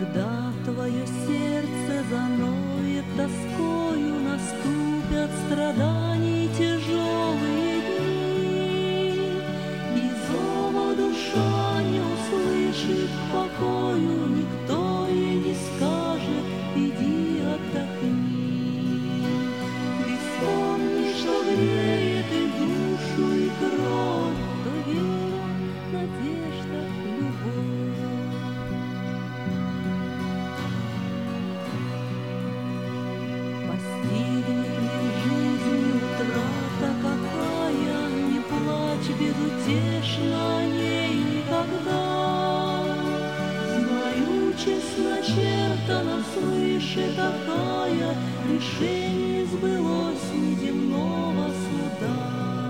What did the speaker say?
Когда твое сердце заноет тоскою, наступят страданий тяжелые дни, и зова душа не услышит покою, никто ей не скажет: иди отдохни. Ты вспомни, что греет и душу, и кровь, то вера, надежда, любовь. Постигнет ли в жизни утрата какая, не плачь безутешно о ней никогда. Знаю, честно чертана свыше такая, решение сбылось неземного суда.